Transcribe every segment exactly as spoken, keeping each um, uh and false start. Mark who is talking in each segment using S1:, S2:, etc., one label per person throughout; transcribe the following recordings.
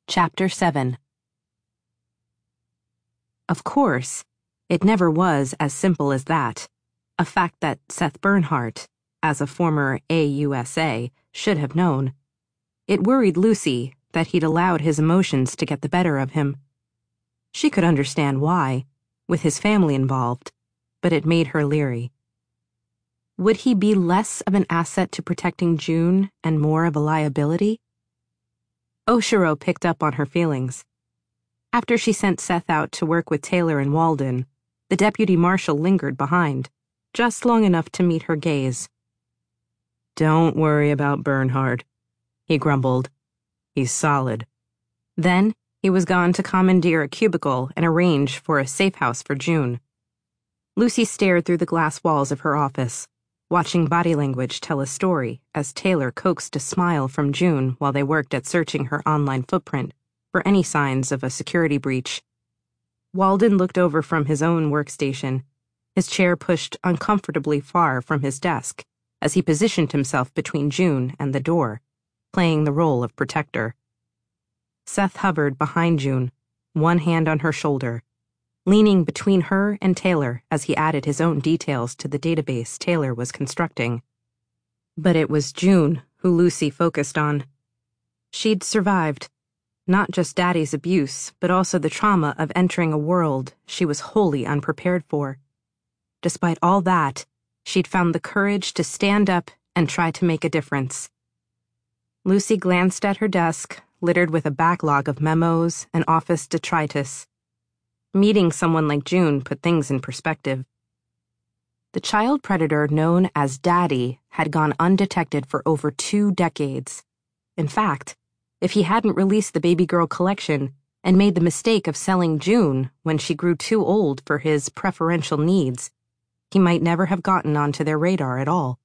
S1: Chapter seven. Of course, it never was as simple as that, a fact that Seth Bernhardt, as a former A U S A, should have known. It worried Lucy that he'd allowed his emotions to get the better of him. She could understand why, with his family involved, but it made her leery. Would he be less of an asset to protecting June and more of a liability? Oshiro picked up on her feelings. After she sent Seth out to work with Taylor and Walden, the deputy marshal lingered behind, just long enough to meet her gaze.
S2: "Don't worry about Bernhardt," he grumbled. "He's solid."
S1: Then he was gone to commandeer a cubicle and arrange for a safe house for June. Lucy stared through the glass walls of her office, watching body language tell a story as Taylor coaxed a smile from June while they worked at searching her online footprint for any signs of a security breach. Walden looked over from his own workstation, his chair pushed uncomfortably far from his desk as he positioned himself between June and the door, playing the role of protector. Seth hovered behind June, one hand on her shoulder, leaning between her and Taylor as he added his own details to the database Taylor was constructing. But it was June who Lucy focused on. She'd survived, not just Daddy's abuse, but also the trauma of entering a world she was wholly unprepared for. Despite all that, she'd found the courage to stand up and try to make a difference. Lucy glanced at her desk, littered with a backlog of memos and office detritus. Meeting someone like June put things in perspective. The child predator known as Daddy had gone undetected for over two decades. In fact, if he hadn't released the baby girl collection and made the mistake of selling June when she grew too old for his preferential needs, he might never have gotten onto their radar at all.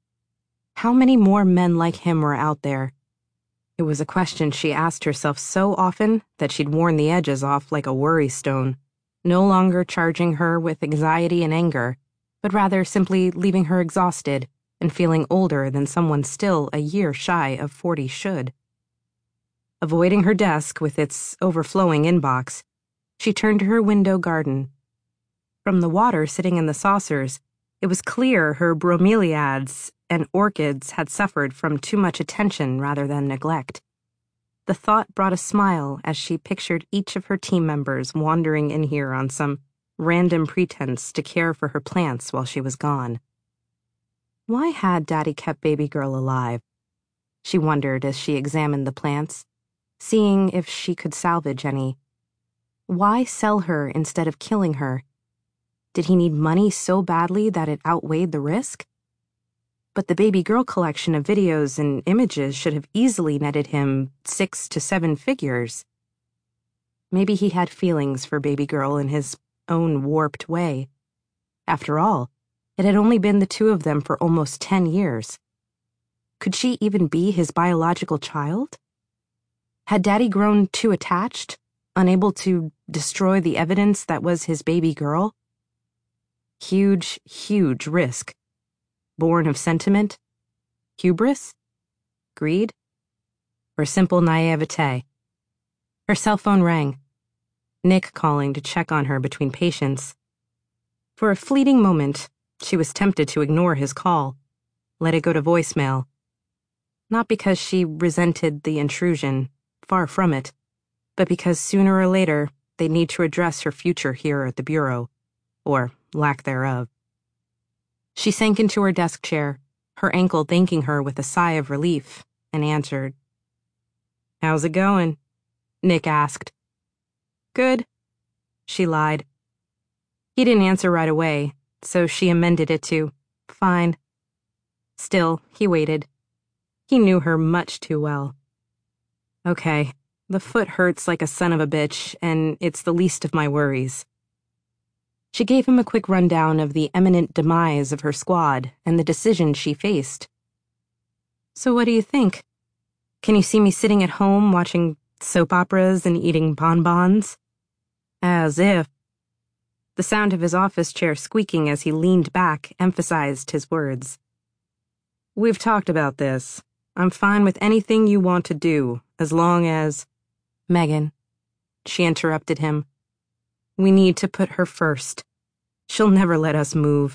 S1: How many more men like him were out there? It was a question she asked herself so often that she'd worn the edges off like a worry stone, no longer charging her with anxiety and anger, but rather simply leaving her exhausted and feeling older than someone still a year shy of forty should. Avoiding her desk with its overflowing inbox, she turned to her window garden. From the water sitting in the saucers, it was clear her bromeliads and orchids had suffered from too much attention rather than neglect. The thought brought a smile as she pictured each of her team members wandering in here on some random pretense to care for her plants while she was gone. Why had Daddy kept baby girl alive? She wondered as she examined the plants, seeing if she could salvage any. Why sell her instead of killing her? Did he need money so badly that it outweighed the risk? But the baby girl collection of videos and images should have easily netted him six to seven figures. Maybe he had feelings for baby girl in his own warped way. After all, it had only been the two of them for almost ten years. Could she even be his biological child? Had Daddy grown too attached, unable to destroy the evidence that was his baby girl? Huge, huge risk. Born of sentiment? Hubris? Greed? Or simple naivete? Her cell phone rang. Nick calling to check on her between patients. For a fleeting moment, she was tempted to ignore his call, let it go to voicemail. Not because she resented the intrusion, far from it, but because sooner or later they'd need to address her future here at the Bureau, or lack thereof. She sank into her desk chair, her ankle thanking her with a sigh of relief, and answered. "How's it going?" Nick asked. "Good," she lied. He didn't answer right away, so she amended it to, "Fine." Still, he waited. He knew her much too well. "Okay, the foot hurts like a son of a bitch, and it's the least of my worries." She gave him a quick rundown of the imminent demise of her squad and the decision she faced. "So what do you think? Can you see me sitting at home watching soap operas and eating bonbons?" As if. The sound of his office chair squeaking as he leaned back emphasized his words. "We've talked about this. I'm fine with anything you want to do, as long as..." Megan, she interrupted him. We need to put her first. She'll never let us move.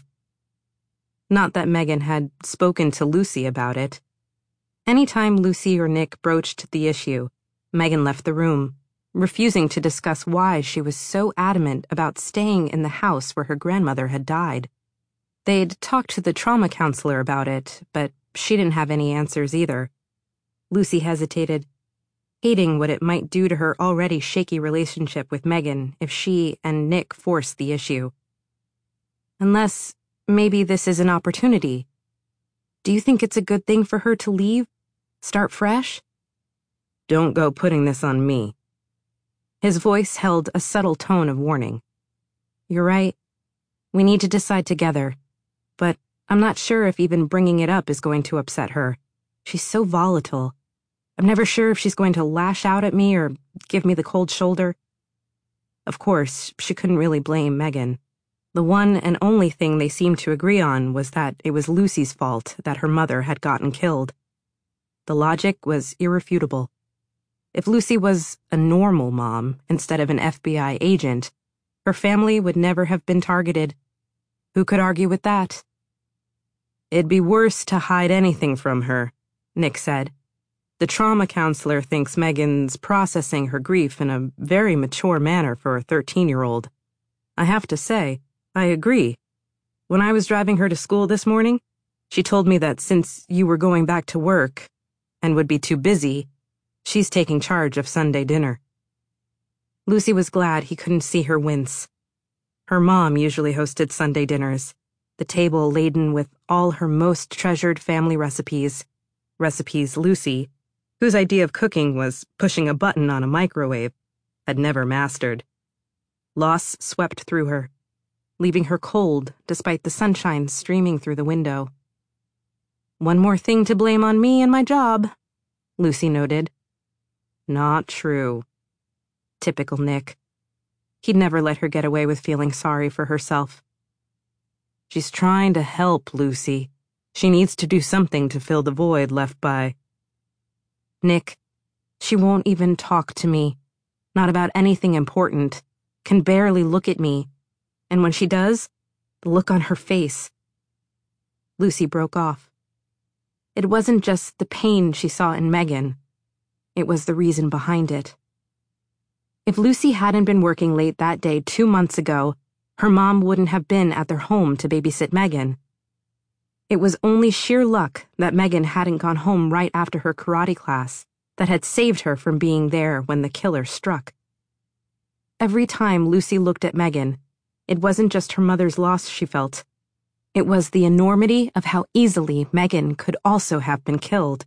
S1: Not that Megan had spoken to Lucy about it. Anytime Lucy or Nick broached the issue, Megan left the room, refusing to discuss why she was so adamant about staying in the house where her grandmother had died. They'd talked to the trauma counselor about it, but she didn't have any answers either. Lucy hesitated, hating what it might do to her already shaky relationship with Megan if she and Nick forced the issue. Unless, maybe this is an opportunity. Do you think it's a good thing for her to leave? Start fresh?
S2: Don't go putting this on me.
S1: His voice held a subtle tone of warning. You're right. We need to decide together. But I'm not sure if even bringing it up is going to upset her. She's so volatile. I'm never sure if she's going to lash out at me or give me the cold shoulder. Of course, she couldn't really blame Megan. The one and only thing they seemed to agree on was that it was Lucy's fault that her mother had gotten killed. The logic was irrefutable. If Lucy was a normal mom instead of an F B I agent, her family would never have been targeted. Who could argue with that?
S2: It'd be worse to hide anything from her, Nick said. The trauma counselor thinks Megan's processing her grief in a very mature manner for a thirteen-year-old. I have to say, I agree. When I was driving her to school this morning, she told me that since you were going back to work and would be too busy, she's taking charge of Sunday dinner.
S1: Lucy was glad he couldn't see her wince. Her mom usually hosted Sunday dinners, the table laden with all her most treasured family recipes, recipes Lucy, whose idea of cooking was pushing a button on a microwave, had never mastered. Loss swept through her, leaving her cold despite the sunshine streaming through the window. One more thing to blame on me and my job, Lucy noted.
S2: Not true.
S1: Typical Nick. He'd never let her get away with feeling sorry for herself.
S2: She's trying to help, Lucy. She needs to do something to fill the void left by...
S1: Nick, she won't even talk to me. Not about anything important. Can barely look at me. And when she does, the look on her face. Lucy broke off. It wasn't just the pain she saw in Megan. It was the reason behind it. If Lucy hadn't been working late that day two months ago, her mom wouldn't have been at their home to babysit Megan. It was only sheer luck that Megan hadn't gone home right after her karate class that had saved her from being there when the killer struck. Every time Lucy looked at Megan, it wasn't just her mother's loss she felt. It was the enormity of how easily Megan could also have been killed.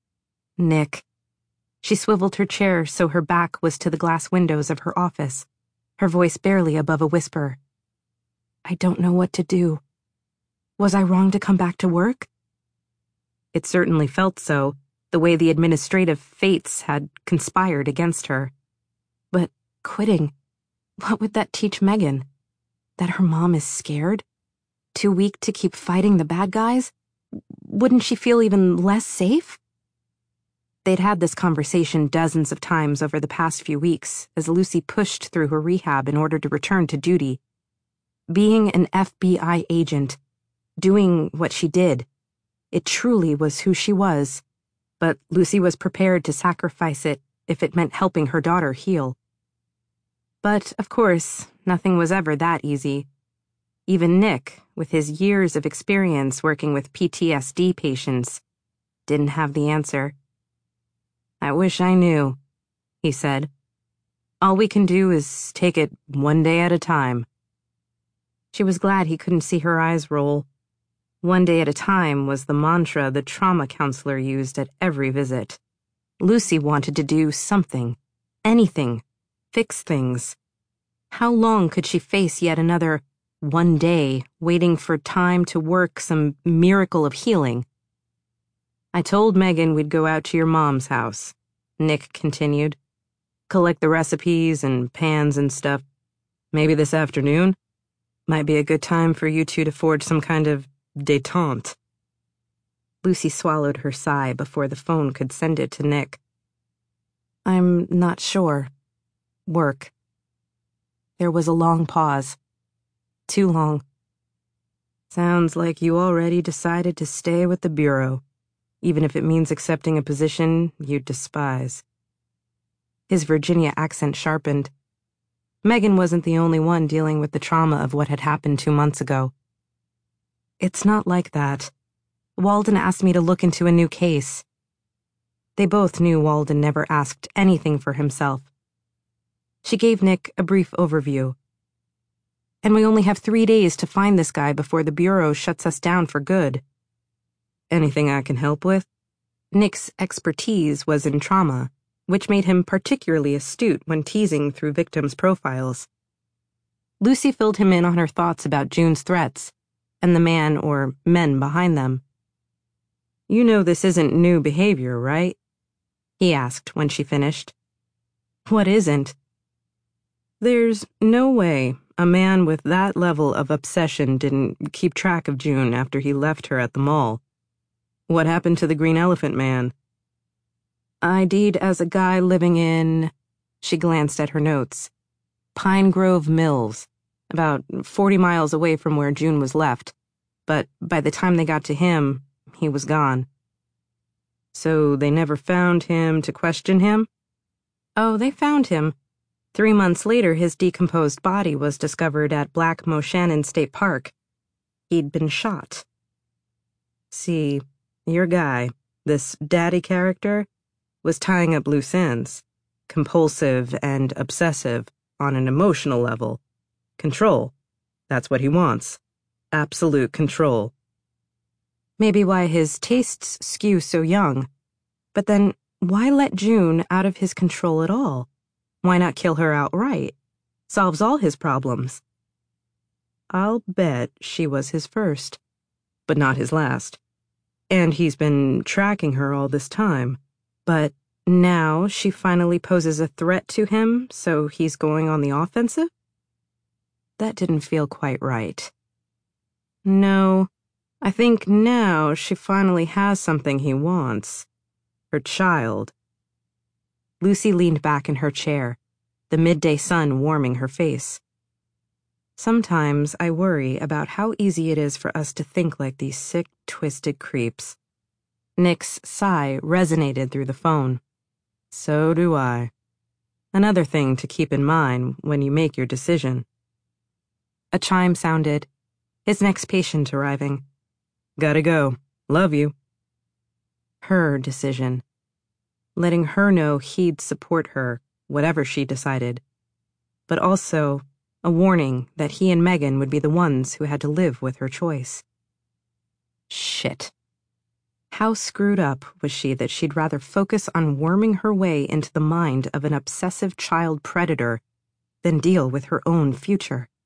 S1: Nick. She swiveled her chair so her back was to the glass windows of her office, her voice barely above a whisper. I don't know what to do. Was I wrong to come back to work?
S2: It certainly felt so, the way the administrative fates had conspired against her.
S1: But quitting, what would that teach Megan? That her mom is scared? Too weak to keep fighting the bad guys? Wouldn't she feel even less safe? They'd had this conversation dozens of times over the past few weeks as Lucy pushed through her rehab in order to return to duty. Being an F B I agent, doing what she did, it truly was who she was, but Lucy was prepared to sacrifice it if it meant helping her daughter heal. But, of course, nothing was ever that easy. Even Nick, with his years of experience working with P T S D patients, didn't have the answer.
S2: I wish I knew, he said. All we can do is take it one day at a time.
S1: She was glad he couldn't see her eyes roll. One day at a time was the mantra the trauma counselor used at every visit. Lucy wanted to do something, anything, fix things. How long could she face yet another one day waiting for time to work some miracle of healing? I told Megan we'd go out to your mom's house, Nick continued. Collect the recipes and pans and stuff. Maybe this afternoon? Might be a good time for you two to forge some kind of détente. Lucy swallowed her sigh before the phone could send it to Nick. I'm not sure. Work. There was a long pause. Too long.
S2: Sounds like you already decided to stay with the Bureau, even if it means accepting a position you despise.
S1: His Virginia accent sharpened. Megan wasn't the only one dealing with the trauma of what had happened two months ago. It's not like that. Walden asked me to look into a new case. They both knew Walden never asked anything for himself. She gave Nick a brief overview. And we only have three days to find this guy before the Bureau shuts us down for good.
S2: Anything I can help with?
S1: Nick's expertise was in trauma, which made him particularly astute when teasing through victims' profiles. Lucy filled him in on her thoughts about June's threats, and the man or men behind them.
S2: You know this isn't new behavior, right?
S1: He asked when she finished. What isn't?
S2: There's no way a man with that level of obsession didn't keep track of June after he left her at the mall. What happened to the Green Elephant Man?
S1: I D'd as a guy living in... She glanced at her notes. Pine Grove Mills, about forty miles away from where June was left. But by the time they got to him, he was gone.
S2: So they never found him to question him?
S1: Oh, they found him. Three months later, his decomposed body was discovered at Black Moshannon State Park. He'd been shot.
S2: See, your guy, this daddy character, was tying up loose ends, compulsive and obsessive on an emotional level. Control. That's what he wants. Absolute control.
S1: Maybe why his tastes skew so young. But then, why let June out of his control at all? Why not kill her outright? Solves all his problems.
S2: I'll bet she was his first, but not his last. And he's been tracking her all this time.
S1: But now she finally poses a threat to him, so he's going on the offensive? That didn't feel quite right.
S2: No, I think now she finally has something he wants. Her child.
S1: Lucy leaned back in her chair, the midday sun warming her face. Sometimes I worry about how easy it is for us to think like these sick, twisted creeps. Nick's sigh resonated through the phone.
S2: So do I. Another thing to keep in mind when you make your decision.
S1: A chime sounded. His next patient arriving.
S2: Gotta go. Love you.
S1: Her decision. Letting her know he'd support her, whatever she decided. But also a warning that he and Megan would be the ones who had to live with her choice. Shit. How screwed up was she that she'd rather focus on worming her way into the mind of an obsessive child predator than deal with her own future?